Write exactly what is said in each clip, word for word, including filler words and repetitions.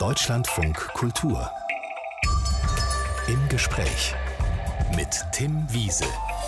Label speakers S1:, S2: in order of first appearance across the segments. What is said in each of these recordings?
S1: Deutschlandfunk Kultur. Im Gespräch mit Tim Wiese.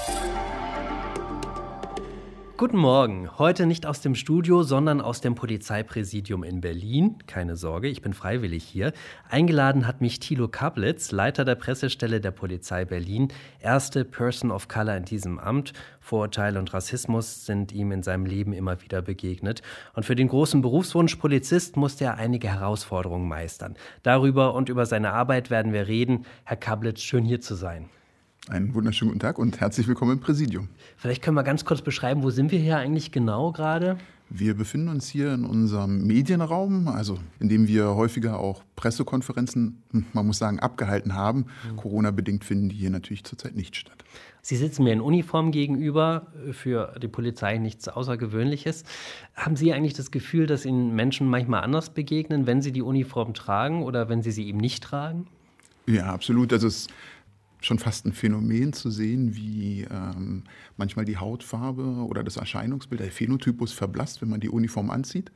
S2: Guten Morgen. Heute nicht aus dem Studio, sondern aus dem Polizeipräsidium in Berlin. Keine Sorge, ich bin freiwillig hier. Eingeladen hat mich Thilo Kablitz, Leiter der Pressestelle der Polizei Berlin, erste Person of Color in diesem Amt. Vorurteile und Rassismus sind ihm in seinem Leben immer wieder begegnet. Und für den großen Berufswunsch Polizist musste er einige Herausforderungen meistern. Darüber und über seine Arbeit werden wir reden. Herr Kablitz, schön hier zu sein.
S3: Einen wunderschönen guten Tag und herzlich willkommen im Präsidium.
S2: Vielleicht können wir ganz kurz beschreiben, wo sind wir hier eigentlich genau gerade?
S3: Wir befinden uns hier in unserem Medienraum, also in dem wir häufiger auch Pressekonferenzen, man muss sagen, abgehalten haben. Mhm. Corona-bedingt finden die hier natürlich zurzeit nicht statt.
S2: Sie sitzen mir in Uniform gegenüber, für die Polizei nichts Außergewöhnliches. Haben Sie eigentlich das Gefühl, dass Ihnen Menschen manchmal anders begegnen, wenn sie die Uniform tragen oder wenn sie sie eben nicht tragen?
S3: Ja, absolut. Also es schon fast ein Phänomen zu sehen, wie ähm, manchmal die Hautfarbe oder das Erscheinungsbild, der Phänotypus verblasst, wenn man die Uniform anzieht.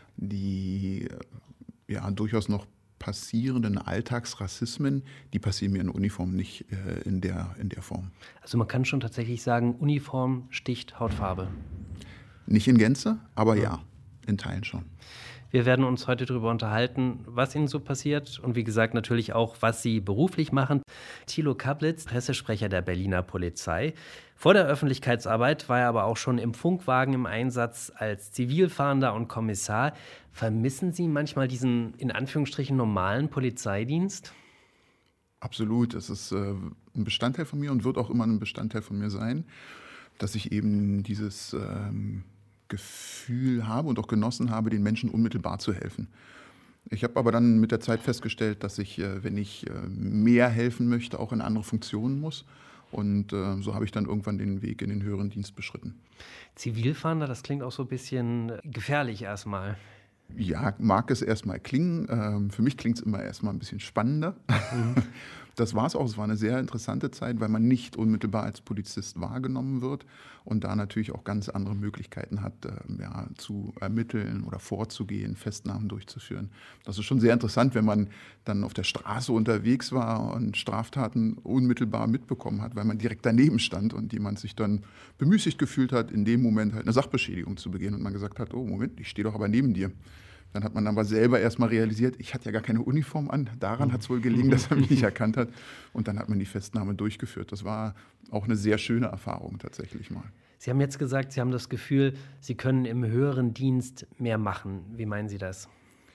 S3: Die äh, ja durchaus noch passierenden Alltagsrassismen, die passieren mir in Uniform nicht äh, in der, in der Form.
S2: Also man kann schon tatsächlich sagen, Uniform sticht Hautfarbe.
S3: Nicht in Gänze, aber ja, ja in Teilen schon.
S2: Wir werden uns heute darüber unterhalten, was Ihnen so passiert und wie gesagt natürlich auch, was Sie beruflich machen. Thilo Kablitz, Pressesprecher der Berliner Polizei. Vor der Öffentlichkeitsarbeit war er aber auch schon im Funkwagen im Einsatz als Zivilfahnder und Kommissar. Vermissen Sie manchmal diesen in Anführungsstrichen normalen Polizeidienst?
S3: Absolut. Es ist äh, ein Bestandteil von mir und wird auch immer ein Bestandteil von mir sein, dass ich eben dieses Ähm Gefühl habe und auch genossen habe, den Menschen unmittelbar zu helfen. Ich habe aber dann mit der Zeit festgestellt, dass ich, wenn ich mehr helfen möchte, auch in andere Funktionen muss. Und so habe ich dann irgendwann den Weg in den höheren Dienst beschritten.
S2: Zivilfahnder, das klingt auch so ein bisschen gefährlich erstmal.
S3: Ja, mag es erstmal klingen. Für mich klingt es immer erstmal ein bisschen spannender. Mhm. Das war es auch. Es war eine sehr interessante Zeit, weil man nicht unmittelbar als Polizist wahrgenommen wird und da natürlich auch ganz andere Möglichkeiten hat, ja, zu ermitteln oder vorzugehen, Festnahmen durchzuführen. Das ist schon sehr interessant, wenn man dann auf der Straße unterwegs war und Straftaten unmittelbar mitbekommen hat, weil man direkt daneben stand und jemand sich dann bemüßigt gefühlt hat, in dem Moment halt eine Sachbeschädigung zu begehen und man gesagt hat, oh Moment, ich stehe doch aber neben dir. Dann hat man aber selber erstmal realisiert, ich hatte ja gar keine Uniform an. Daran hat es wohl gelegen, dass er mich nicht erkannt hat. Und dann hat man die Festnahme durchgeführt. Das war auch eine sehr schöne Erfahrung tatsächlich mal.
S2: Sie haben jetzt gesagt, Sie haben das Gefühl, Sie können im höheren Dienst mehr machen. Wie meinen Sie das?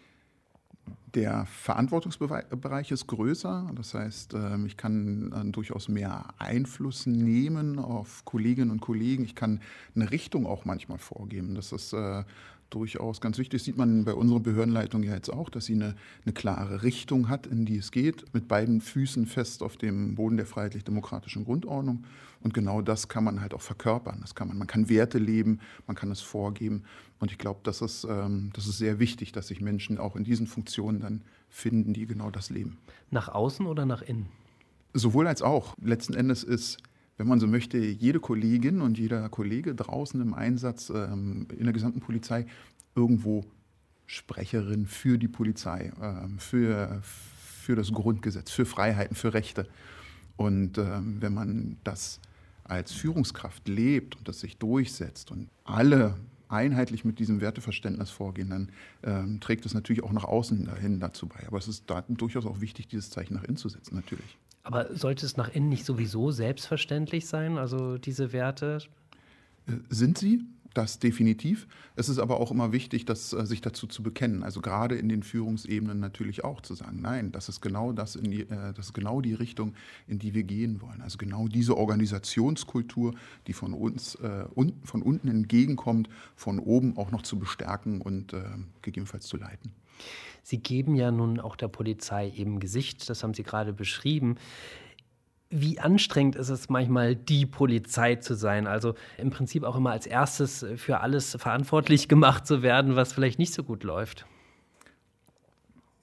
S3: Der Verantwortungsbereich ist größer. Das heißt, ich kann durchaus mehr Einfluss nehmen auf Kolleginnen und Kollegen. Ich kann eine Richtung auch manchmal vorgeben. Das ist durchaus ganz wichtig. Das sieht man bei unserer Behördenleitung ja jetzt auch, dass sie eine, eine klare Richtung hat, in die es geht, mit beiden Füßen fest auf dem Boden der freiheitlich-demokratischen Grundordnung. Und genau das kann man halt auch verkörpern. Das kann man, man kann Werte leben, man kann es vorgeben. Und ich glaube, das ist, ähm, das ist sehr wichtig, dass sich Menschen auch in diesen Funktionen dann finden, die genau das leben.
S2: Nach außen oder nach innen?
S3: Sowohl als auch. Letzten Endes ist, wenn man so möchte, jede Kollegin und jeder Kollege draußen im Einsatz ähm, in der gesamten Polizei irgendwo Sprecherin für die Polizei, ähm, für, für das Grundgesetz, für Freiheiten, für Rechte. Und ähm, wenn man das als Führungskraft lebt und das sich durchsetzt und alle einheitlich mit diesem Werteverständnis vorgehen, dann ähm, trägt es natürlich auch nach außen dahin dazu bei. Aber es ist da durchaus auch wichtig, dieses Zeichen nach innen zu setzen, natürlich.
S2: Aber sollte es nach innen nicht sowieso selbstverständlich sein, also diese Werte?
S3: Sind sie? Das definitiv. Es ist aber auch immer wichtig, das, sich dazu zu bekennen. Also gerade in den Führungsebenen natürlich auch zu sagen, nein, das ist genau das, in die, das ist genau die Richtung, in die wir gehen wollen. Also genau diese Organisationskultur, die von uns äh, unten, von unten entgegenkommt, von oben auch noch zu bestärken und äh, gegebenenfalls zu leiten.
S2: Sie geben ja nun auch der Polizei eben Gesicht, das haben Sie gerade beschrieben. Wie anstrengend ist es manchmal, die Polizei zu sein? Also im Prinzip auch immer als erstes für alles verantwortlich gemacht zu werden, was vielleicht nicht so gut läuft.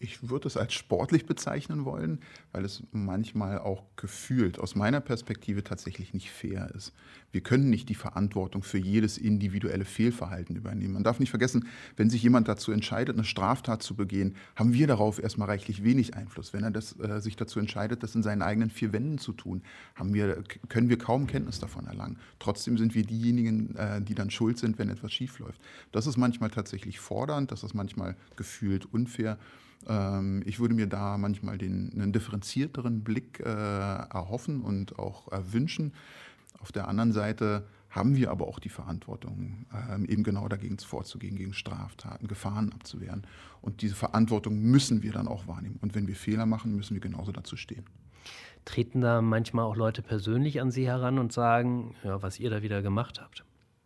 S3: Ich würde es als sportlich bezeichnen wollen, weil es manchmal auch gefühlt aus meiner Perspektive tatsächlich nicht fair ist. Wir können nicht die Verantwortung für jedes individuelle Fehlverhalten übernehmen. Man darf nicht vergessen, wenn sich jemand dazu entscheidet, eine Straftat zu begehen, haben wir darauf erstmal reichlich wenig Einfluss. Wenn er das, äh, sich dazu entscheidet, das in seinen eigenen vier Wänden zu tun, haben wir, können wir kaum Kenntnis davon erlangen. Trotzdem sind wir diejenigen, äh, die dann schuld sind, wenn etwas schiefläuft. Das ist manchmal tatsächlich fordernd, das ist manchmal gefühlt unfair. Ich würde mir da manchmal den, einen differenzierteren Blick äh, erhoffen und auch erwünschen. Auf der anderen Seite haben wir aber auch die Verantwortung, äh, eben genau dagegen vorzugehen, gegen Straftaten, Gefahren abzuwehren. Und diese Verantwortung müssen wir dann auch wahrnehmen. Und wenn wir Fehler machen, müssen wir genauso dazu stehen.
S2: Treten da manchmal auch Leute persönlich an Sie heran und sagen, ja, was ihr da wieder gemacht habt?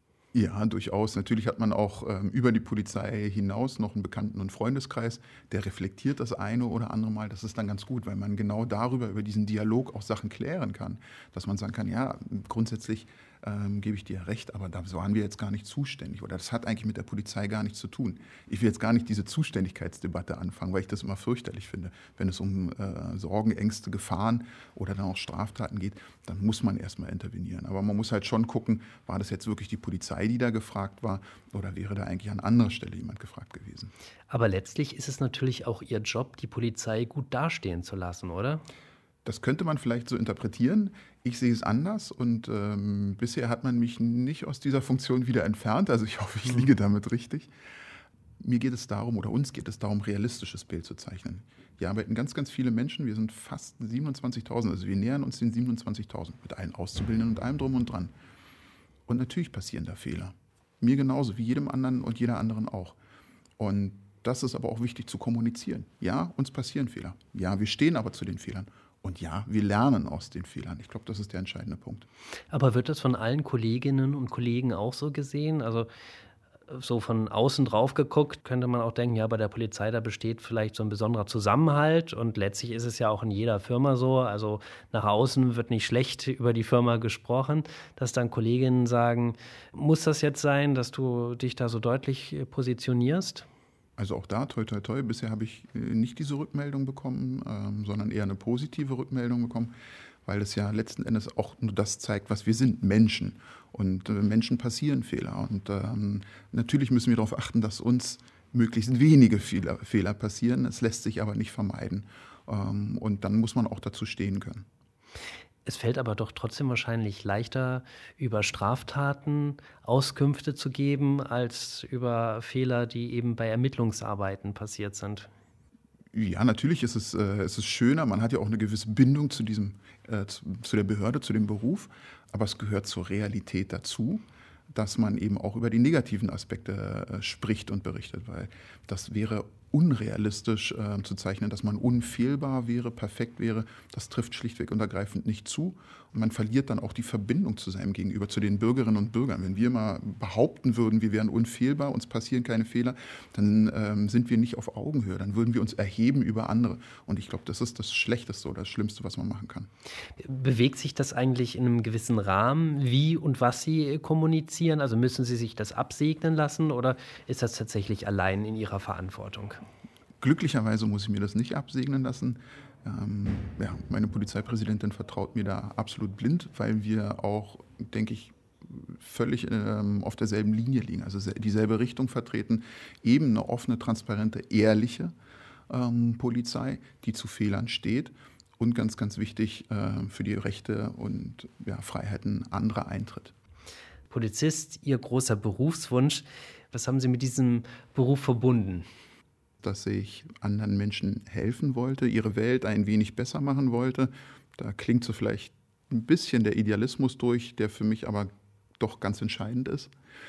S3: Ja, durchaus. Natürlich hat man auch ähm, über die Polizei hinaus noch einen Bekannten- und Freundeskreis, der reflektiert das eine oder andere Mal. Das ist dann ganz gut, weil man genau darüber, über diesen Dialog auch Sachen klären kann. Dass man sagen kann, ja, grundsätzlich ähm, gebe ich dir recht, aber da waren wir jetzt gar nicht zuständig. Oder das hat eigentlich mit der Polizei gar nichts zu tun. Ich will jetzt gar nicht diese Zuständigkeitsdebatte anfangen, weil ich das immer fürchterlich finde. Wenn es um äh, Sorgen, Ängste, Gefahren oder dann auch Straftaten geht, dann muss man erstmal intervenieren. Aber man muss halt schon gucken, war das jetzt wirklich die Polizei, die da gefragt war, oder wäre da eigentlich an anderer Stelle jemand gefragt gewesen?
S2: Aber letztlich ist es natürlich auch Ihr Job, die Polizei gut dastehen zu lassen, oder?
S3: Das könnte man vielleicht so interpretieren. Ich sehe es anders und ähm, bisher hat man mich nicht aus dieser Funktion wieder entfernt. Also ich hoffe, ich liege damit richtig. Mir geht es darum, oder uns geht es darum, realistisches Bild zu zeichnen. Hier arbeiten ganz, ganz viele Menschen. Wir sind fast siebenundzwanzigtausend, also wir nähern uns den siebenundzwanzigtausend mit allen Auszubildenden und allem drum und dran. Und natürlich passieren da Fehler. Mir genauso, wie jedem anderen und jeder anderen auch. Und das ist aber auch wichtig zu kommunizieren. Ja, uns passieren Fehler. Ja, wir stehen aber zu den Fehlern. Und ja, wir lernen aus den Fehlern. Ich glaube, das ist der entscheidende Punkt.
S2: Aber wird das von allen Kolleginnen und Kollegen auch so gesehen? Also so von außen drauf geguckt, könnte man auch denken, ja, bei der Polizei, da besteht vielleicht so ein besonderer Zusammenhalt. Und letztlich ist es ja auch in jeder Firma so. Also nach außen wird nicht schlecht über die Firma gesprochen, dass dann Kolleginnen sagen, muss das jetzt sein, dass du dich da so deutlich positionierst?
S3: Also auch da, toi, toi, toi, bisher habe ich nicht diese Rückmeldung bekommen, ähm, sondern eher eine positive Rückmeldung bekommen, weil es ja letzten Endes auch nur das zeigt, was wir sind, Menschen. Und äh, Menschen passieren Fehler. Und ähm, natürlich müssen wir darauf achten, dass uns möglichst wenige Fehler, Fehler passieren. Es lässt sich aber nicht vermeiden. Ähm, und dann muss man auch dazu stehen können.
S2: Es fällt aber doch trotzdem wahrscheinlich leichter, über Straftaten Auskünfte zu geben, als über Fehler, die eben bei Ermittlungsarbeiten passiert sind.
S3: Ja, natürlich ist es, äh, es ist schöner. Man hat ja auch eine gewisse Bindung zu, diesem, äh, zu, zu der Behörde, zu dem Beruf. Aber es gehört zur Realität dazu, dass man eben auch über die negativen Aspekte äh, spricht und berichtet. Weil das wäre unrealistisch äh, zu zeichnen, dass man unfehlbar wäre, perfekt wäre. Das trifft schlichtweg und ergreifend nicht zu. Und man verliert dann auch die Verbindung zu seinem Gegenüber, zu den Bürgerinnen und Bürgern. Wenn wir mal behaupten würden, wir wären unfehlbar, uns passieren keine Fehler, dann ähm, sind wir nicht auf Augenhöhe. Dann würden wir uns erheben über andere. Und ich glaube, das ist das Schlechteste oder das Schlimmste, was man machen kann.
S2: Bewegt sich das eigentlich in einem gewissen Rahmen, wie und was Sie kommunizieren? Also müssen Sie sich das absegnen lassen oder ist das tatsächlich allein in Ihrer Verantwortung?
S3: Glücklicherweise muss ich mir das nicht absegnen lassen. Ähm, ja, meine Polizeipräsidentin vertraut mir da absolut blind, weil wir auch, denke ich, völlig ähm, auf derselben Linie liegen, also dieselbe Richtung vertreten. Eben eine offene, transparente, ehrliche ähm, Polizei, die zu Fehlern steht und ganz, ganz wichtig äh, für die Rechte und ja, Freiheiten anderer eintritt.
S2: Polizist, Ihr großer Berufswunsch. Was haben Sie mit diesem Beruf verbunden?
S3: Dass ich anderen Menschen helfen wollte, ihre Welt ein wenig besser machen wollte. Da klingt so vielleicht ein bisschen der Idealismus durch, der für mich aber doch ganz entscheidend ist.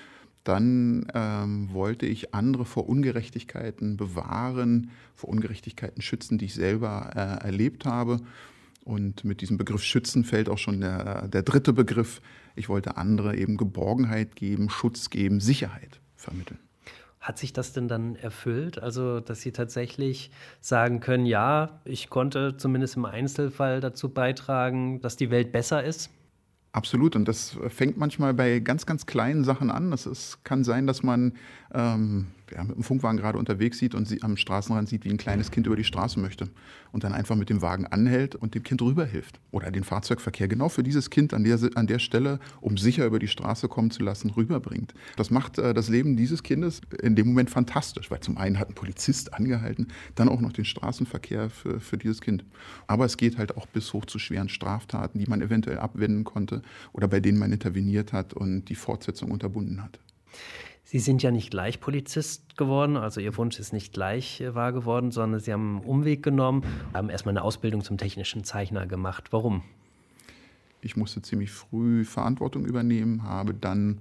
S3: Dann ähm, wollte ich andere vor Ungerechtigkeiten bewahren, vor Ungerechtigkeiten schützen, die ich selber äh, erlebt habe. Und mit diesem Begriff Schützen fällt auch schon der, der dritte Begriff. Ich wollte andere eben Geborgenheit geben, Schutz geben, Sicherheit vermitteln.
S2: Hat sich das denn dann erfüllt? Also, dass Sie tatsächlich sagen können, ja, ich konnte zumindest im Einzelfall dazu beitragen, dass die Welt besser ist?
S3: Absolut. Und das fängt manchmal bei ganz, ganz kleinen Sachen an. Es ist, kann sein, dass man ähm, ja, mit dem Funkwagen gerade unterwegs sieht und sie am Straßenrand sieht, wie ein kleines Kind über die Straße möchte und dann einfach mit dem Wagen anhält und dem Kind rüberhilft. Oder den Fahrzeugverkehr genau für dieses Kind an der, an der Stelle, um sicher über die Straße kommen zu lassen, rüberbringt. Das macht äh, das Leben dieses Kindes in dem Moment fantastisch, weil zum einen hat ein Polizist angehalten, dann auch noch den Straßenverkehr für, für dieses Kind. Aber es geht halt auch bis hoch zu schweren Straftaten, die man eventuell abwenden konnte oder bei denen man interveniert hat und die Fortsetzung unterbunden hat.
S2: Sie sind ja nicht gleich Polizist geworden, also Ihr Wunsch ist nicht gleich wahr geworden, sondern Sie haben einen Umweg genommen, haben erstmal eine Ausbildung zum technischen Zeichner gemacht. Warum?
S3: Ich musste ziemlich früh Verantwortung übernehmen, habe dann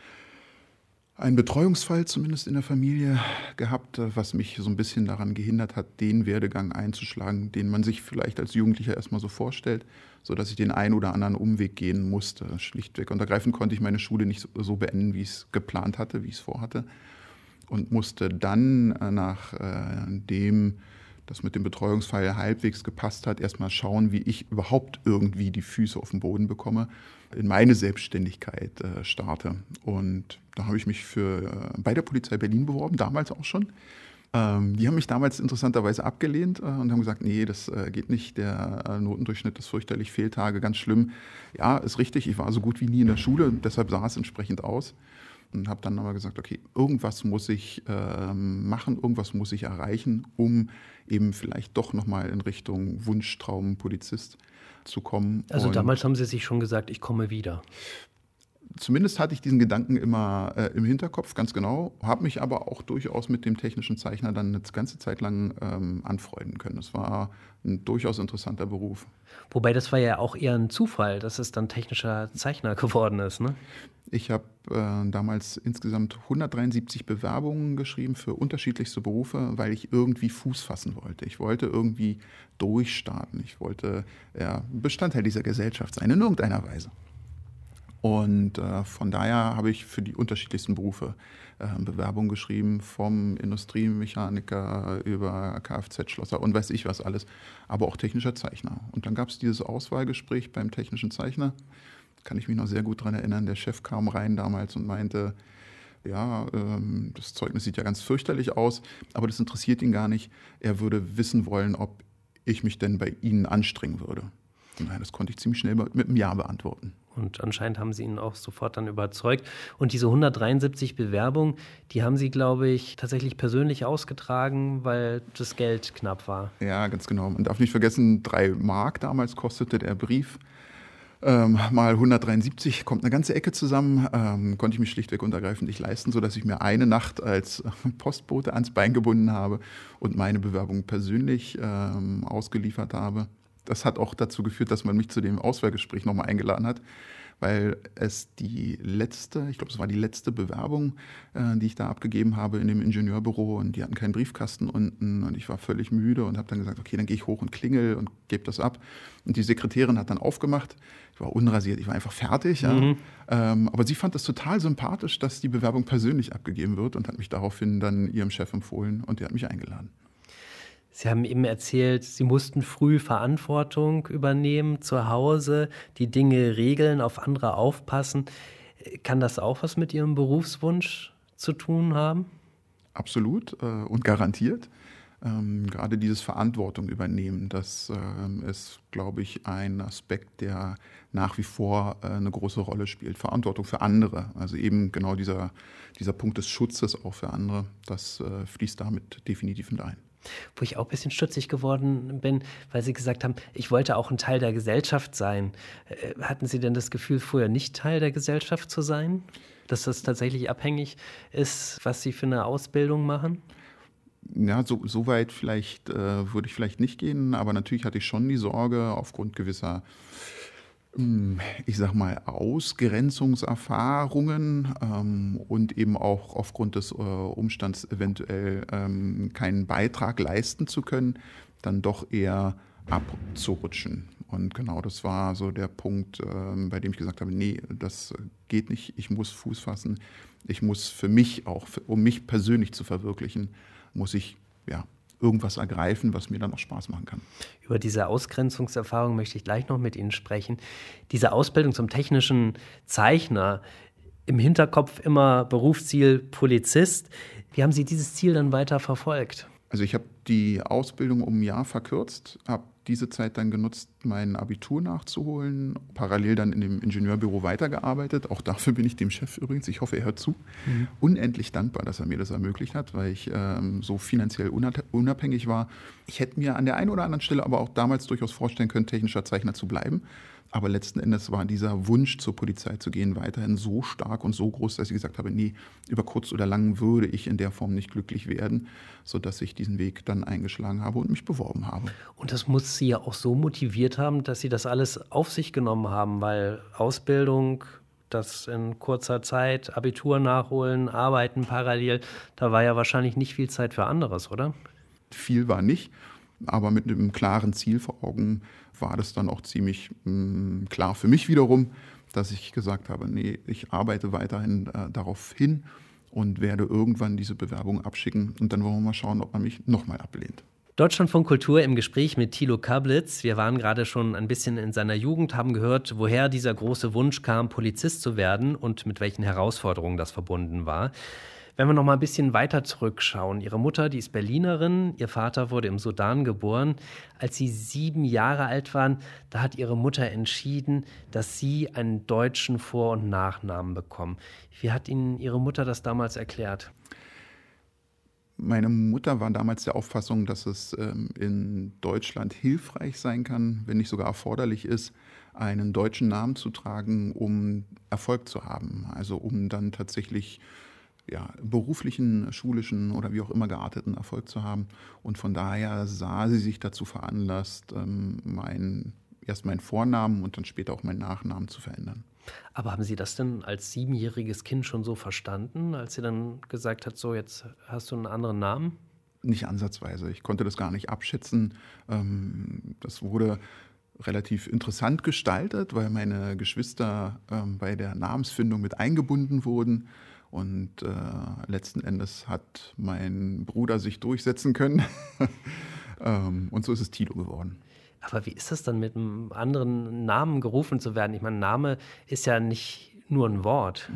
S3: einen Betreuungsfall zumindest in der Familie gehabt, was mich so ein bisschen daran gehindert hat, den Werdegang einzuschlagen, den man sich vielleicht als Jugendlicher erstmal so vorstellt, sodass ich den einen oder anderen Umweg gehen musste, schlichtweg. Und ergreifend konnte ich meine Schule nicht so beenden, wie ich es geplant hatte, wie ich es vorhatte. Und musste dann, nachdem das mit dem Betreuungsfall halbwegs gepasst hat, erstmal schauen, wie ich überhaupt irgendwie die Füße auf den Boden bekomme, in meine Selbstständigkeit äh, starte. Und da habe ich mich für, äh, bei der Polizei Berlin beworben, damals auch schon. Ähm, die haben mich damals interessanterweise abgelehnt äh, und haben gesagt, nee, das äh, geht nicht, der äh, Notendurchschnitt ist fürchterlich, Fehltage, ganz schlimm. Ja, ist richtig, ich war so gut wie nie in der Schule, deshalb sah es entsprechend aus. Und habe dann aber gesagt, okay, irgendwas muss ich äh, machen, irgendwas muss ich erreichen, um eben vielleicht doch nochmal in Richtung Wunschtraum Polizist zu kommen.
S2: Also
S3: und
S2: damals haben Sie sich schon gesagt, ich komme wieder.
S3: Zumindest hatte ich diesen Gedanken immer äh, im Hinterkopf, ganz genau, habe mich aber auch durchaus mit dem technischen Zeichner dann eine ganze Zeit lang ähm, anfreunden können. Es war ein durchaus interessanter Beruf.
S2: Wobei das war ja auch eher ein Zufall, dass es dann technischer Zeichner geworden ist, ne?
S3: Ich habe äh, damals insgesamt hundertdreiundsiebzig Bewerbungen geschrieben für unterschiedlichste Berufe, weil ich irgendwie Fuß fassen wollte. Ich wollte irgendwie durchstarten. Ich wollte ja, Bestandteil dieser Gesellschaft sein, in irgendeiner Weise. Und äh, von daher habe ich für die unterschiedlichsten Berufe äh, Bewerbungen geschrieben, vom Industriemechaniker über Kfz-Schlosser und weiß ich was alles, aber auch technischer Zeichner. Und dann gab es dieses Auswahlgespräch beim technischen Zeichner. Kann ich mich noch sehr gut daran erinnern. Der Chef kam rein damals und meinte, ja, ähm, das Zeugnis sieht ja ganz fürchterlich aus, aber das interessiert ihn gar nicht. Er würde wissen wollen, ob ich mich denn bei Ihnen anstrengen würde. Und das konnte ich ziemlich schnell mit einem Ja beantworten.
S2: Und anscheinend haben Sie ihn auch sofort dann überzeugt. Und diese hundertdreiundsiebzig Bewerbungen, die haben Sie, glaube ich, tatsächlich persönlich ausgetragen, weil das Geld knapp war.
S3: Ja, ganz genau. Man darf nicht vergessen, drei Mark damals kostete der Brief. Ähm, mal hundertdreiundsiebzig, kommt eine ganze Ecke zusammen, ähm, konnte ich mich schlichtweg und ergreifend nicht leisten, sodass ich mir eine Nacht als Postbote ans Bein gebunden habe und meine Bewerbung persönlich ähm, ausgeliefert habe. Das hat auch dazu geführt, dass man mich zu dem Auswahlgespräch nochmal eingeladen hat, weil es die letzte, ich glaube, es war die letzte Bewerbung, äh, die ich da abgegeben habe in dem Ingenieurbüro und die hatten keinen Briefkasten unten und ich war völlig müde und habe dann gesagt, okay, dann gehe ich hoch und klingel und gebe das ab. Und die Sekretärin hat dann aufgemacht, ich war unrasiert, ich war einfach fertig, ja. Mhm. Ähm, aber sie fand es total sympathisch, dass die Bewerbung persönlich abgegeben wird und hat mich daraufhin dann ihrem Chef empfohlen und der hat mich eingeladen.
S2: Sie haben eben erzählt, Sie mussten früh Verantwortung übernehmen zu Hause, die Dinge regeln, auf andere aufpassen. Kann das auch was mit Ihrem Berufswunsch zu tun haben?
S3: Absolut äh, und garantiert. Ähm, gerade dieses Verantwortung übernehmen, das ähm, ist, glaube ich, ein Aspekt, der nach wie vor äh, eine große Rolle spielt. Verantwortung für andere, also eben genau dieser, dieser Punkt des Schutzes auch für andere, das äh, fließt damit definitiv mit ein.
S2: Wo ich auch ein bisschen stutzig geworden bin, weil Sie gesagt haben, ich wollte auch ein Teil der Gesellschaft sein. Hatten Sie denn das Gefühl, früher nicht Teil der Gesellschaft zu sein? Dass das tatsächlich abhängig ist, was Sie für eine Ausbildung machen?
S3: Ja, so, so weit vielleicht äh, würde ich vielleicht nicht gehen, aber natürlich hatte ich schon die Sorge aufgrund gewisser, ich sag mal, Ausgrenzungserfahrungen ähm, und eben auch aufgrund des äh, Umstands eventuell ähm, keinen Beitrag leisten zu können, dann doch eher abzurutschen. Und genau das war so der Punkt, ähm, bei dem ich gesagt habe, nee, das geht nicht, ich muss Fuß fassen, ich muss für mich auch, für, um mich persönlich zu verwirklichen, muss ich, ja, irgendwas ergreifen, was mir dann auch Spaß machen kann.
S2: Über diese Ausgrenzungserfahrung möchte ich gleich noch mit Ihnen sprechen. Diese Ausbildung zum technischen Zeichner, im Hinterkopf immer Berufsziel Polizist. Wie haben Sie dieses Ziel dann weiter verfolgt?
S3: Also ich habe die Ausbildung um ein Jahr verkürzt, habe diese Zeit dann genutzt, mein Abitur nachzuholen, parallel dann in dem Ingenieurbüro weitergearbeitet. Auch dafür bin ich dem Chef übrigens, ich hoffe, er hört zu, mhm. unendlich dankbar, dass er mir das ermöglicht hat, weil ich ähm, so finanziell unabhängig war. Ich hätte mir an der einen oder anderen Stelle aber auch damals durchaus vorstellen können, technischer Zeichner zu bleiben. Aber letzten Endes war dieser Wunsch, zur Polizei zu gehen, weiterhin so stark und so groß, dass ich gesagt habe, nee, über kurz oder lang würde ich in der Form nicht glücklich werden, sodass ich diesen Weg dann eingeschlagen habe und mich beworben habe.
S2: Und das muss Sie ja auch so motiviert haben, dass Sie das alles auf sich genommen haben, weil Ausbildung, das in kurzer Zeit, Abitur nachholen, arbeiten parallel, da war ja wahrscheinlich nicht viel Zeit für anderes, oder?
S3: Viel war nicht. Aber mit einem klaren Ziel vor Augen war das dann auch ziemlich mh, klar für mich wiederum, dass ich gesagt habe, nee, ich arbeite weiterhin äh, darauf hin und werde irgendwann diese Bewerbung abschicken. Und dann wollen wir mal schauen, ob man mich nochmal ablehnt.
S2: Deutschlandfunk Kultur im Gespräch mit Thilo Kablitz. Wir waren gerade schon ein bisschen in seiner Jugend, haben gehört, woher dieser große Wunsch kam, Polizist zu werden und mit welchen Herausforderungen das verbunden war. Wenn wir noch mal ein bisschen weiter zurückschauen. Ihre Mutter, die ist Berlinerin, ihr Vater wurde im Sudan geboren. Als Sie sieben Jahre alt waren, da hat Ihre Mutter entschieden, dass Sie einen deutschen Vor- und Nachnamen bekommen. Wie hat Ihnen Ihre Mutter das damals erklärt?
S3: Meine Mutter war damals der Auffassung, dass es ähm, in Deutschland hilfreich sein kann, wenn nicht sogar erforderlich ist, einen deutschen Namen zu tragen, um Erfolg zu haben. Also um dann tatsächlich ja, beruflichen, schulischen oder wie auch immer gearteten Erfolg zu haben. Und von daher sah sie sich dazu veranlasst, ähm, mein, erst meinen Vornamen und dann später auch meinen Nachnamen zu verändern.
S2: Aber haben Sie das denn als siebenjähriges Kind schon so verstanden, als sie dann gesagt hat, so jetzt hast du einen anderen Namen?
S3: Nicht ansatzweise. Ich konnte das gar nicht abschätzen. Ähm, das wurde relativ interessant gestaltet, weil meine Geschwister ähm, bei der Namensfindung mit eingebunden wurden. Und äh, letzten Endes hat mein Bruder sich durchsetzen können. ähm, und so ist es Thilo geworden.
S2: Aber wie ist das dann, mit einem anderen Namen gerufen zu werden? Ich meine, Name ist ja nicht nur ein Wort.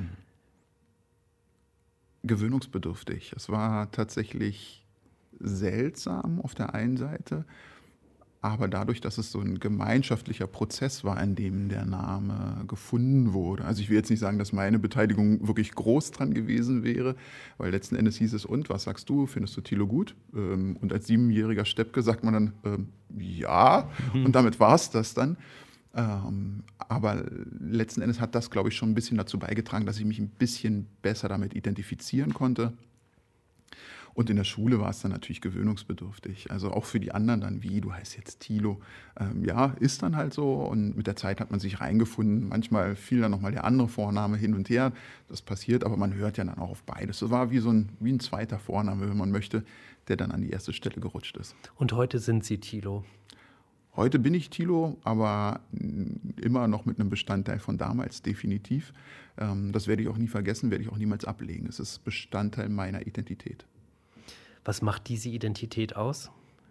S3: Gewöhnungsbedürftig. Es war tatsächlich seltsam auf der einen Seite, aber dadurch, dass es so ein gemeinschaftlicher Prozess war, in dem der Name gefunden wurde. Also ich will jetzt nicht sagen, dass meine Beteiligung wirklich groß dran gewesen wäre, weil letzten Endes hieß es, und, was sagst du, findest du Thilo gut? Und als siebenjähriger Steppke sagt man dann, ähm, ja, mhm. Und damit war es das dann. Ähm, aber letzten Endes hat das, glaube ich, schon ein bisschen dazu beigetragen, dass ich mich ein bisschen besser damit identifizieren konnte. Und in der Schule war es dann natürlich gewöhnungsbedürftig. Also auch für die anderen dann, wie, du heißt jetzt Thilo. Ähm, ja, ist dann halt so. Und mit der Zeit hat man sich reingefunden. Manchmal fiel dann nochmal der andere Vorname hin und her. Das passiert, aber man hört ja dann auch auf beides. Das war wie so ein, wie ein zweiter Vorname, wenn man möchte, der dann an die erste Stelle gerutscht ist.
S2: Und heute sind Sie Thilo?
S3: Heute bin ich Thilo, aber immer noch mit einem Bestandteil von damals, definitiv. Ähm, das werde ich auch nie vergessen, werde ich auch niemals ablegen. Es ist Bestandteil meiner Identität.
S2: Was macht diese Identität aus?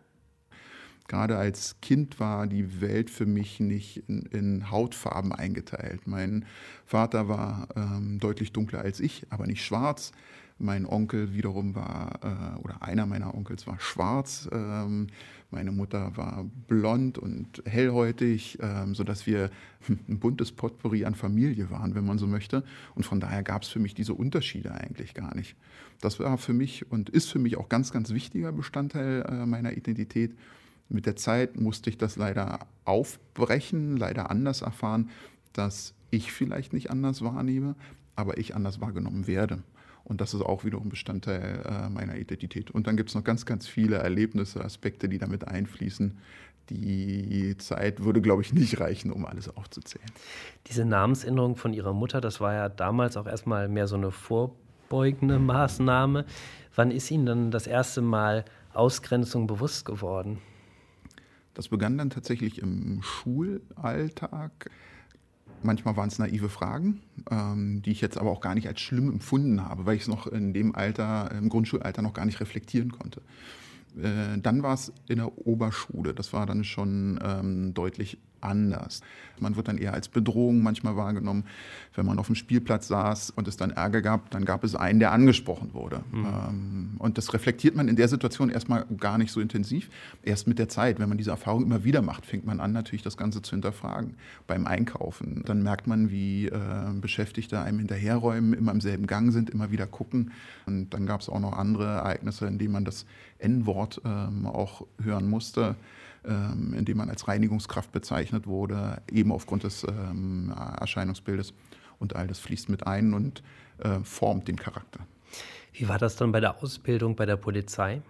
S3: Gerade als Kind war die Welt für mich nicht in, in Hautfarben eingeteilt. Mein Vater war ähm, deutlich dunkler als ich, aber nicht schwarz. Mein Onkel wiederum war, äh, oder einer meiner Onkels war schwarz. Ähm, meine Mutter war blond und hellhäutig, ähm, sodass wir ein buntes Potpourri an Familie waren, wenn man so möchte. Und von daher gab es für mich diese Unterschiede eigentlich gar nicht. Das war für mich und ist für mich auch ganz, ganz wichtiger Bestandteil äh, meiner Identität. Mit der Zeit musste ich das leider aufbrechen, leider anders erfahren, dass ich vielleicht nicht anders wahrnehme, aber ich anders wahrgenommen werde. Und das ist auch wiederum Bestandteil äh, meiner Identität. Und dann gibt es noch ganz, ganz viele Erlebnisse, Aspekte, die damit einfließen. Die Zeit würde, glaube ich, nicht reichen, um alles aufzuzählen.
S2: Diese Namensänderung von Ihrer Mutter, das war ja damals auch erstmal mehr so eine vorbeugende Maßnahme. Wann ist Ihnen dann das erste Mal Ausgrenzung bewusst geworden?
S3: Das begann dann tatsächlich im Schulalltag. Manchmal waren es naive Fragen, ähm, die ich jetzt aber auch gar nicht als schlimm empfunden habe, weil ich es noch in dem Alter, im Grundschulalter noch gar nicht reflektieren konnte. Äh, dann war es in der Oberschule. Das war dann schon ähm, deutlich anders. Man wird dann eher als Bedrohung manchmal wahrgenommen. Wenn man auf dem Spielplatz saß und es dann Ärger gab, dann gab es einen, der angesprochen wurde. Mhm. Und das reflektiert man in der Situation erstmal gar nicht so intensiv. Erst mit der Zeit, wenn man diese Erfahrung immer wieder macht, fängt man an, natürlich das Ganze zu hinterfragen. Beim Einkaufen, dann merkt man, wie äh, Beschäftigte einem hinterherräumen, immer im selben Gang sind, immer wieder gucken. Und dann gab es auch noch andere Ereignisse, in denen man das En-Wort ähm, auch hören musste, ähm, in dem man als Reinigungskraft bezeichnet wurde, eben aufgrund des ähm, Erscheinungsbildes. Und all das fließt mit ein und äh, formt den Charakter.
S2: Wie war das dann bei der Ausbildung bei der Polizei?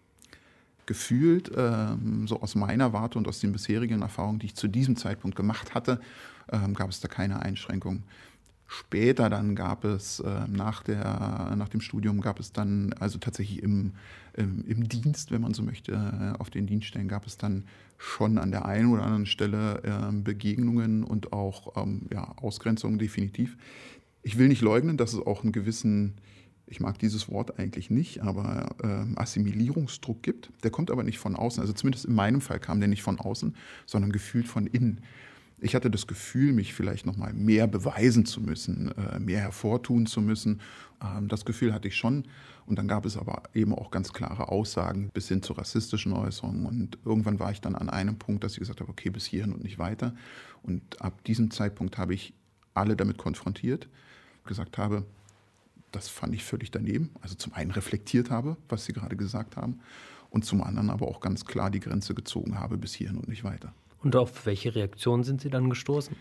S3: Gefühlt, ähm, so aus meiner Warte und aus den bisherigen Erfahrungen, die ich zu diesem Zeitpunkt gemacht hatte, ähm, gab es da keine Einschränkungen. Später dann gab es, äh, nach, der, nach dem Studium gab es dann, also tatsächlich im, im, im Dienst, wenn man so möchte, äh, auf den Dienststellen gab es dann schon an der einen oder anderen Stelle äh, Begegnungen und auch ähm, ja, Ausgrenzungen definitiv. Ich will nicht leugnen, dass es auch einen gewissen, ich mag dieses Wort eigentlich nicht, aber äh, Assimilierungsdruck gibt. Der kommt aber nicht von außen, also zumindest in meinem Fall kam der nicht von außen, sondern gefühlt von innen. Ich hatte das Gefühl, mich vielleicht noch mal mehr beweisen zu müssen, mehr hervortun zu müssen. Das Gefühl hatte ich schon. Und dann gab es aber eben auch ganz klare Aussagen bis hin zu rassistischen Äußerungen. Und irgendwann war ich dann an einem Punkt, dass ich gesagt habe, okay, bis hierhin und nicht weiter. Und ab diesem Zeitpunkt habe ich alle damit konfrontiert, gesagt habe, das fand ich völlig daneben. Also zum einen reflektiert habe, was Sie gerade gesagt haben, und zum anderen aber auch ganz klar die Grenze gezogen habe, bis hierhin und nicht weiter.
S2: Und auf welche Reaktionen sind Sie dann gestoßen?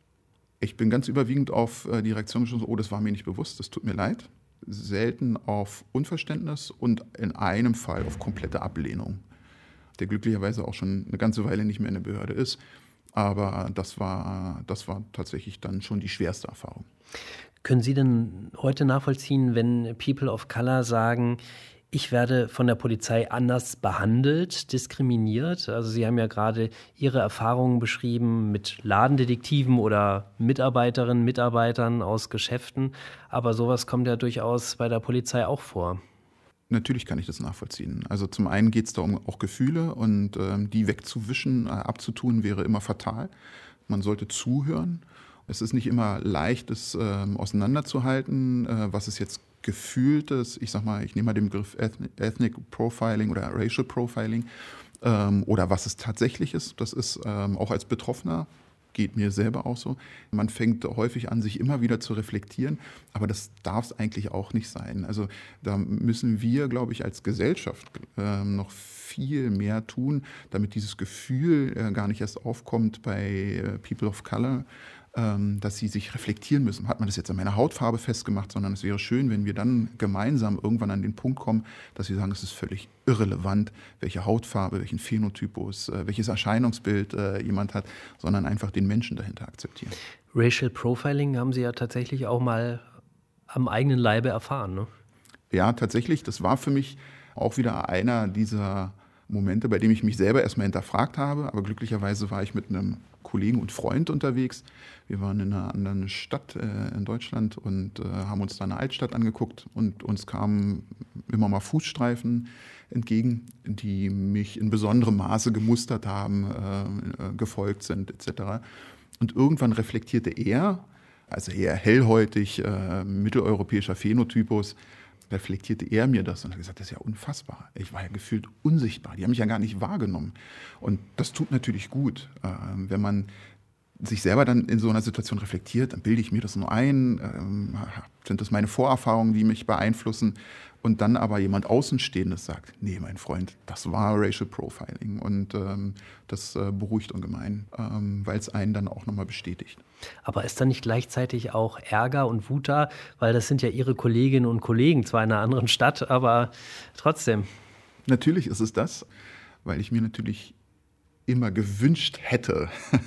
S3: Ich bin ganz überwiegend auf die Reaktion gestoßen, oh, das war mir nicht bewusst, das tut mir leid. Selten auf Unverständnis und in einem Fall auf komplette Ablehnung, der glücklicherweise auch schon eine ganze Weile nicht mehr in der Behörde ist. Aber das war, das war tatsächlich dann schon die schwerste Erfahrung.
S2: Können Sie denn heute nachvollziehen, wenn People of Color sagen, ich werde von der Polizei anders behandelt, diskriminiert? Also Sie haben ja gerade Ihre Erfahrungen beschrieben mit Ladendetektiven oder Mitarbeiterinnen, Mitarbeitern aus Geschäften. Aber sowas kommt ja durchaus bei der Polizei auch vor.
S3: Natürlich kann ich das nachvollziehen. Also zum einen geht es da um auch Gefühle und ähm, die wegzuwischen, äh, abzutun, wäre immer fatal. Man sollte zuhören. Es ist nicht immer leicht, es ähm, auseinanderzuhalten, äh, was ist jetzt gefühltes, ich sag mal, ich nehme mal den Begriff Ethnic Profiling oder Racial Profiling ähm, oder was es tatsächlich ist. Das ist ähm, auch als Betroffener, geht mir selber auch so. Man fängt häufig an, sich immer wieder zu reflektieren, aber das darf es eigentlich auch nicht sein. Also da müssen wir, glaube ich, als Gesellschaft ähm, noch viel mehr tun, damit dieses Gefühl äh, gar nicht erst aufkommt bei äh, People of Color, dass sie sich reflektieren müssen. Hat man das jetzt an meiner Hautfarbe festgemacht, sondern es wäre schön, wenn wir dann gemeinsam irgendwann an den Punkt kommen, dass wir sagen, es ist völlig irrelevant, welche Hautfarbe, welchen Phänotypus, welches Erscheinungsbild jemand hat, sondern einfach den Menschen dahinter akzeptieren.
S2: Racial Profiling haben Sie ja tatsächlich auch mal am eigenen Leibe erfahren, ne?
S3: Ja, tatsächlich. Das war für mich auch wieder einer dieser Momente, bei dem ich mich selber erstmal hinterfragt habe, aber glücklicherweise war ich mit einem Kollegen und Freund unterwegs. Wir waren in einer anderen Stadt äh, in Deutschland und äh, haben uns da eine Altstadt angeguckt und uns kamen immer mal Fußstreifen entgegen, die mich in besonderem Maße gemustert haben, äh, gefolgt sind et cetera. Und irgendwann reflektierte er, also eher hellhäutig, äh, mitteleuropäischer Phänotypus, reflektierte er mir das und hat gesagt, das ist ja unfassbar. Ich war ja gefühlt unsichtbar. Die haben mich ja gar nicht wahrgenommen. Und das tut natürlich gut, ähm, wenn man sich selber dann in so einer Situation reflektiert, dann bilde ich mir das nur ein, ähm, sind das meine Vorerfahrungen, die mich beeinflussen und dann aber jemand Außenstehendes sagt, nee, mein Freund, das war Racial Profiling und ähm, das äh, beruhigt ungemein, ähm, weil es einen dann auch nochmal bestätigt.
S2: Aber ist da nicht gleichzeitig auch Ärger und Wut da, weil das sind ja Ihre Kolleginnen und Kollegen, zwar in einer anderen Stadt, aber trotzdem.
S3: Natürlich ist es das, weil ich mir natürlich immer gewünscht hätte,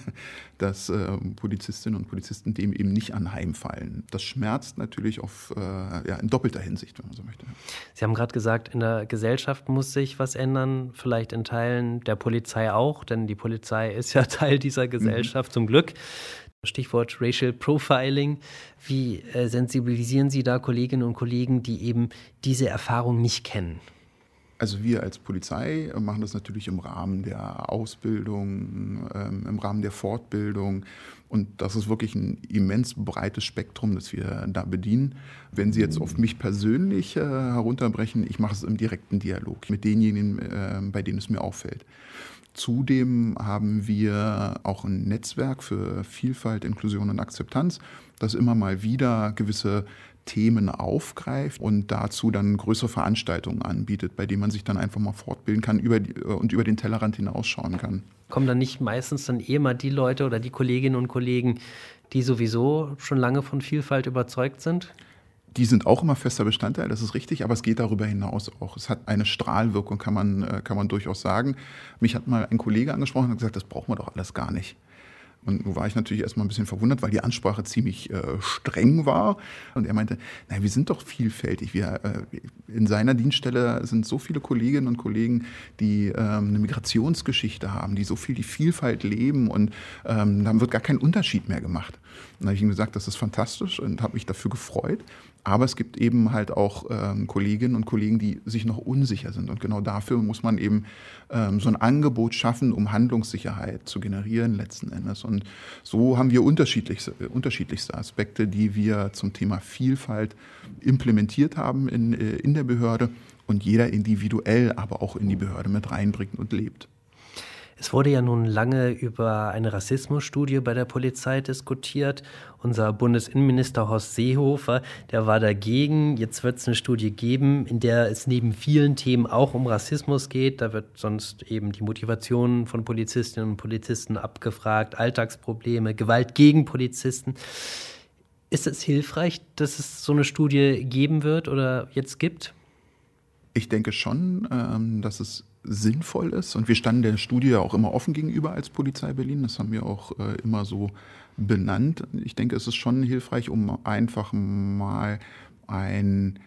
S3: dass äh, Polizistinnen und Polizisten dem eben nicht anheimfallen. Das schmerzt natürlich auf, äh, ja, in doppelter Hinsicht, wenn man so möchte.
S2: Sie haben gerade gesagt, in der Gesellschaft muss sich was ändern, vielleicht in Teilen der Polizei auch, denn die Polizei ist ja Teil dieser Gesellschaft, mhm. zum Glück. Stichwort Racial Profiling. Wie äh, sensibilisieren Sie da Kolleginnen und Kollegen, die eben diese Erfahrung nicht kennen?
S3: Also wir als Polizei machen das natürlich im Rahmen der Ausbildung, ähm, im Rahmen der Fortbildung. Und das ist wirklich ein immens breites Spektrum, das wir da bedienen. Wenn Sie jetzt auf mich persönlich äh, herunterbrechen, ich mache es im direkten Dialog mit denjenigen, äh, bei denen es mir auffällt. Zudem haben wir auch ein Netzwerk für Vielfalt, Inklusion und Akzeptanz, das immer mal wieder gewisse Themen aufgreift und dazu dann größere Veranstaltungen anbietet, bei denen man sich dann einfach mal fortbilden kann über die, und über den Tellerrand hinausschauen kann.
S2: Kommen dann nicht meistens dann eh mal die Leute oder die Kolleginnen und Kollegen, die sowieso schon lange von Vielfalt überzeugt sind?
S3: Die sind auch immer fester Bestandteil, das ist richtig, aber es geht darüber hinaus auch. Es hat eine Strahlwirkung, kann man, kann man durchaus sagen. Mich hat mal ein Kollege angesprochen und gesagt, das brauchen wir doch alles gar nicht. Und nun war ich natürlich erstmal ein bisschen verwundert, weil die Ansprache ziemlich äh, streng war. Und er meinte, na, wir sind doch vielfältig. Wir, äh, in seiner Dienststelle sind so viele Kolleginnen und Kollegen, die ähm, eine Migrationsgeschichte haben, die so viel die Vielfalt leben und ähm, da wird gar kein Unterschied mehr gemacht. Und dann habe ich ihm gesagt, das ist fantastisch und habe mich dafür gefreut. Aber es gibt eben halt auch ähm, Kolleginnen und Kollegen, die sich noch unsicher sind. Und genau dafür muss man eben ähm, so ein Angebot schaffen, um Handlungssicherheit zu generieren letzten Endes. Und so haben wir unterschiedlichste, unterschiedlichste Aspekte, die wir zum Thema Vielfalt implementiert haben in, in der Behörde und jeder individuell aber auch in die Behörde mit reinbringt und lebt.
S2: Es wurde ja nun lange über eine Rassismusstudie bei der Polizei diskutiert. Unser Bundesinnenminister Horst Seehofer, der war dagegen. Jetzt wird es eine Studie geben, in der es neben vielen Themen auch um Rassismus geht. Da wird sonst eben die Motivation von Polizistinnen und Polizisten abgefragt, Alltagsprobleme, Gewalt gegen Polizisten. Ist es hilfreich, dass es so eine Studie geben wird oder jetzt gibt?
S3: Ich denke schon, ähm, dass es sinnvoll ist. Und wir standen der Studie ja auch immer offen gegenüber als Polizei Berlin. Das haben wir auch äh, immer so benannt. Ich denke, es ist schon hilfreich, um einfach mal ein,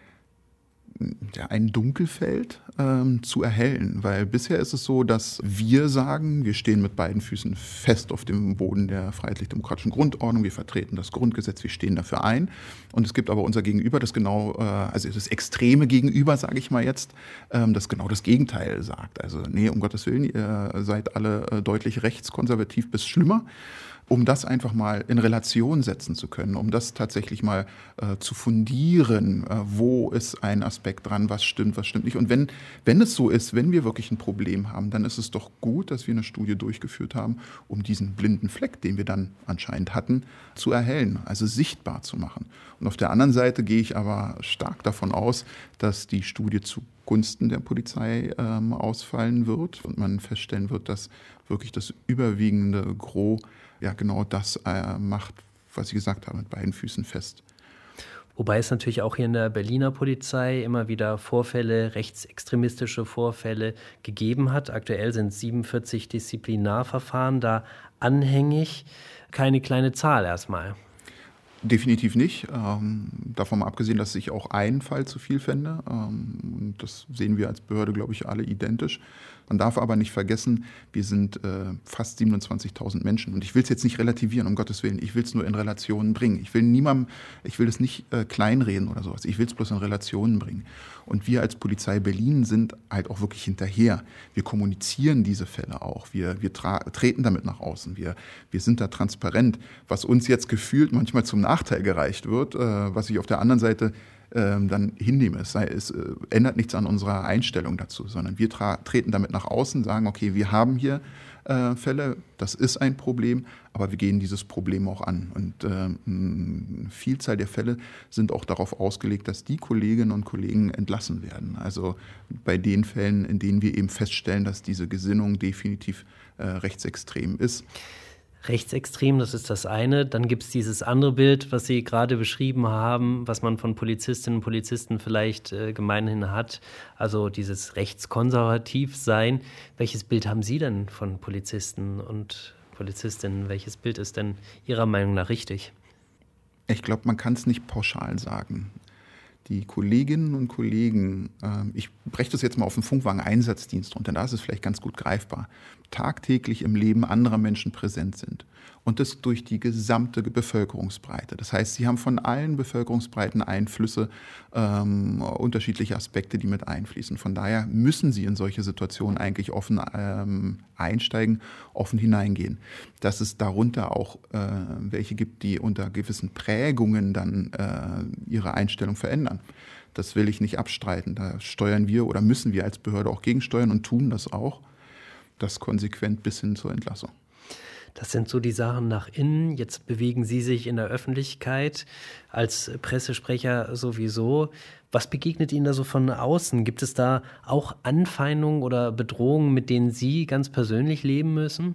S3: ja, ein Dunkelfeld ähm, zu erhellen. Weil bisher ist es so, dass wir sagen, wir stehen mit beiden Füßen fest auf dem Boden der freiheitlich-demokratischen Grundordnung. Wir vertreten das Grundgesetz, wir stehen dafür ein. Und es gibt aber unser Gegenüber, das genau, äh, also das extreme Gegenüber, sage ich mal jetzt, ähm, das genau das Gegenteil sagt. Also nee, um Gottes Willen, ihr seid alle äh, deutlich rechtskonservativ bis schlimmer. Um das einfach mal in Relation setzen zu können, um das tatsächlich mal äh, zu fundieren, äh, wo ist ein Aspekt dran, was stimmt, was stimmt nicht. Und wenn, wenn es so ist, wenn wir wirklich ein Problem haben, dann ist es doch gut, dass wir eine Studie durchgeführt haben, um diesen blinden Fleck, den wir dann anscheinend hatten, zu erhellen, also sichtbar zu machen. Und auf der anderen Seite gehe ich aber stark davon aus, dass die Studie zugunsten der Polizei ähm, ausfallen wird und man feststellen wird, dass wirklich das überwiegende Gros ja genau das äh, macht, was ich gesagt habe, mit beiden Füßen fest.
S2: Wobei es natürlich auch hier in der Berliner Polizei immer wieder Vorfälle, rechtsextremistische Vorfälle gegeben hat. Aktuell sind siebenundvierzig Disziplinarverfahren da anhängig. Keine kleine Zahl erstmal.
S3: Definitiv nicht. Ähm, davon mal abgesehen, dass ich auch einen Fall zu viel fände. Ähm, das sehen wir als Behörde, glaube ich, alle identisch. Man darf aber nicht vergessen, wir sind äh, fast siebenundzwanzigtausend Menschen. Und ich will es jetzt nicht relativieren, um Gottes Willen. Ich will es nur in Relationen bringen. Ich will niemandem, ich will es nicht äh, kleinreden oder sowas. Ich will es bloß in Relationen bringen. Und wir als Polizei Berlin sind halt auch wirklich hinterher. Wir kommunizieren diese Fälle auch. Wir, wir tra- treten damit nach außen. Wir, wir sind da transparent. Was uns jetzt gefühlt manchmal zum Nachteil gereicht wird, äh, was ich auf der anderen Seite äh, dann hinnehme. Es, sei, es äh, ändert nichts an unserer Einstellung dazu, sondern wir tra- treten damit nach außen, sagen, okay, wir haben hier äh, Fälle, das ist ein Problem, aber wir gehen dieses Problem auch an. Und äh, eine Vielzahl der Fälle sind auch darauf ausgelegt, dass die Kolleginnen und Kollegen entlassen werden. Also bei den Fällen, in denen wir eben feststellen, dass diese Gesinnung definitiv äh, rechtsextrem ist.
S2: Rechtsextrem, das ist das eine. Dann gibt es dieses andere Bild, was Sie gerade beschrieben haben, was man von Polizistinnen und Polizisten vielleicht äh, gemeinhin hat. Also dieses Rechtskonservativ-Sein. Welches Bild haben Sie denn von Polizisten und Polizistinnen? Welches Bild ist denn Ihrer Meinung nach richtig?
S3: Ich glaube, man kann es nicht pauschal sagen. die Kolleginnen und Kollegen, äh, ich breche das jetzt mal auf den Funkwagen-Einsatzdienst runter, da ist es vielleicht ganz gut greifbar, tagtäglich im Leben anderer Menschen präsent sind. Und das durch die gesamte Bevölkerungsbreite. Das heißt, sie haben von allen Bevölkerungsbreiten Einflüsse, ähm, unterschiedliche Aspekte, die mit einfließen. Von daher müssen sie in solche Situationen eigentlich offen ähm, einsteigen, offen hineingehen. Dass es darunter auch äh, welche gibt, die unter gewissen Prägungen dann äh, ihre Einstellung verändern. Das will ich nicht abstreiten. Da steuern wir oder müssen wir als Behörde auch gegensteuern und tun das auch. Das konsequent bis hin zur Entlassung.
S2: Das sind so die Sachen nach innen. Jetzt bewegen Sie sich in der Öffentlichkeit als Pressesprecher sowieso. Was begegnet Ihnen da so von außen? Gibt es da auch Anfeindungen oder Bedrohungen, mit denen Sie ganz persönlich leben müssen?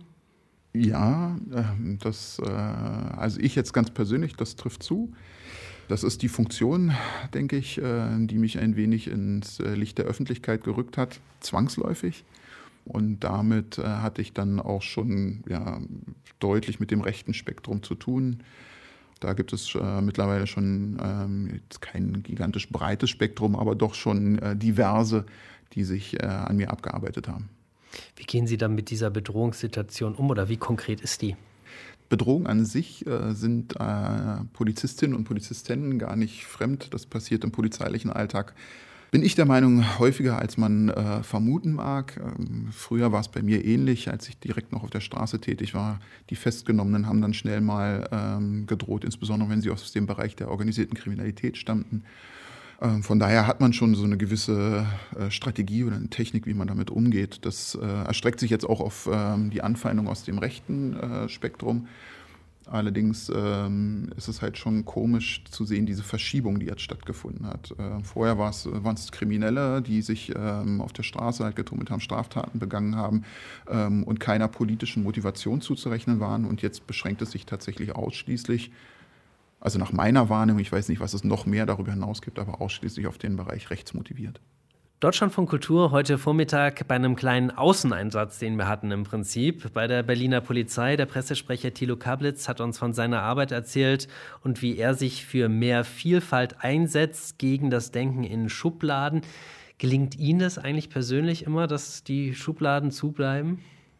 S3: Ja, das, also ich jetzt ganz persönlich, das trifft zu. Das ist die Funktion, denke ich, die mich ein wenig ins Licht der Öffentlichkeit gerückt hat, zwangsläufig. Und damit äh, hatte ich dann auch schon ja, deutlich mit dem rechten Spektrum zu tun. Da gibt es äh, mittlerweile schon ähm, jetzt kein gigantisch breites Spektrum, aber doch schon äh, diverse, die sich äh, an mir abgearbeitet haben.
S2: Wie gehen Sie dann mit dieser Bedrohungssituation um oder wie konkret ist die?
S3: Bedrohung an sich äh, sind äh, Polizistinnen und Polizisten gar nicht fremd. Das passiert im polizeilichen Alltag. Bin ich der Meinung, häufiger als man äh, vermuten mag. Ähm, früher war es bei mir ähnlich, als ich direkt noch auf der Straße tätig war. Die Festgenommenen haben dann schnell mal ähm, gedroht, insbesondere wenn sie aus dem Bereich der organisierten Kriminalität stammten. Ähm, von daher hat man schon so eine gewisse äh, Strategie oder eine Technik, wie man damit umgeht. Das äh, erstreckt sich jetzt auch auf ähm, die Anfeindung aus dem rechten äh, Spektrum. Allerdings ähm, ist es halt schon komisch zu sehen, diese Verschiebung, die jetzt stattgefunden hat. Äh, vorher waren es Kriminelle, die sich ähm, auf der Straße halt getummelt haben, Straftaten begangen haben ähm, und keiner politischen Motivation zuzurechnen waren. Und jetzt beschränkt es sich tatsächlich ausschließlich, also nach meiner Wahrnehmung, ich weiß nicht, was es noch mehr darüber hinaus gibt, aber ausschließlich auf den Bereich rechtsmotiviert.
S2: Deutschlandfunk Kultur heute Vormittag bei einem kleinen Außeneinsatz, den wir hatten im Prinzip. Bei der Berliner Polizei, der Pressesprecher Thilo Kablitz hat uns von seiner Arbeit erzählt und wie er sich für mehr Vielfalt einsetzt gegen das Denken in Schubladen. Gelingt Ihnen das eigentlich persönlich immer, dass die Schubladen zubleiben?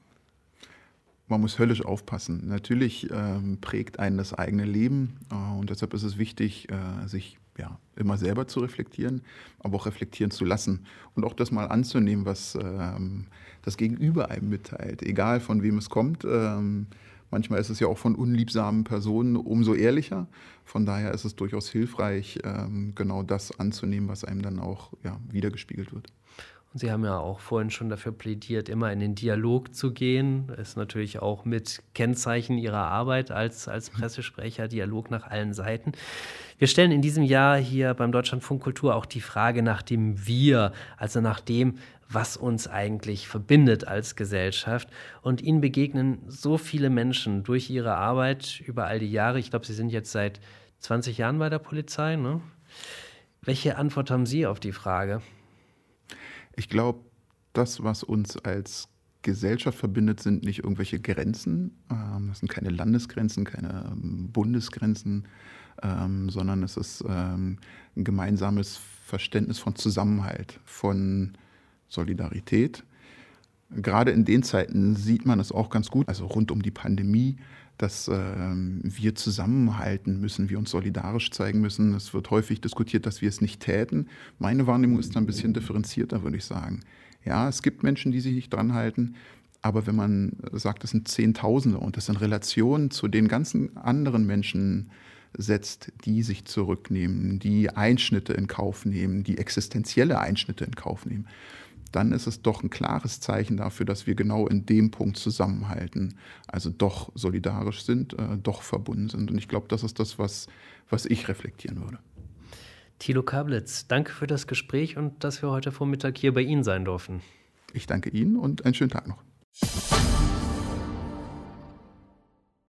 S3: Man muss höllisch aufpassen. Natürlich ähm, prägt einen das eigene Leben äh, und deshalb ist es wichtig, äh, sich ja, immer selber zu reflektieren, aber auch reflektieren zu lassen und auch das mal anzunehmen, was ähm, das Gegenüber einem mitteilt, egal von wem es kommt. Ähm, manchmal ist es ja auch von unliebsamen Personen umso ehrlicher. Von daher ist es durchaus hilfreich, ähm, genau das anzunehmen, was einem dann auch ja, wiedergespiegelt wird.
S2: Und Sie haben ja auch vorhin schon dafür plädiert, immer in den Dialog zu gehen. Das ist natürlich auch mit Kennzeichen Ihrer Arbeit als, als Pressesprecher, Dialog nach allen Seiten. Wir stellen in diesem Jahr hier beim Deutschlandfunk Kultur auch die Frage nach dem Wir, also nach dem, was uns eigentlich verbindet als Gesellschaft. Und Ihnen begegnen so viele Menschen durch Ihre Arbeit über all die Jahre. Ich glaube, Sie sind jetzt seit zwanzig Jahren bei der Polizei, ne? Welche Antwort haben Sie auf die Frage?
S3: Ich glaube, das, was uns als Gesellschaft verbindet, sind nicht irgendwelche Grenzen. Das sind keine Landesgrenzen, keine Bundesgrenzen, sondern es ist ein gemeinsames Verständnis von Zusammenhalt, von Solidarität. Gerade in den Zeiten sieht man es auch ganz gut, also rund um die Pandemie, dass wir zusammenhalten müssen, wir uns solidarisch zeigen müssen. Es wird häufig diskutiert, dass wir es nicht täten. Meine Wahrnehmung ist da ein bisschen differenzierter, würde ich sagen. Ja, es gibt Menschen, die sich nicht dran halten, aber wenn man sagt, das sind Zehntausende und das in Relation zu den ganzen anderen Menschen setzt, die sich zurücknehmen, die Einschnitte in Kauf nehmen, die existenzielle Einschnitte in Kauf nehmen, dann ist es doch ein klares Zeichen dafür, dass wir genau in dem Punkt zusammenhalten, also doch solidarisch sind, äh, doch verbunden sind. Und ich glaube, das ist das, was, was ich reflektieren würde.
S2: Thilo Kablitz, danke für das Gespräch und dass wir heute Vormittag hier bei Ihnen sein durften.
S3: Ich danke Ihnen und einen schönen Tag noch.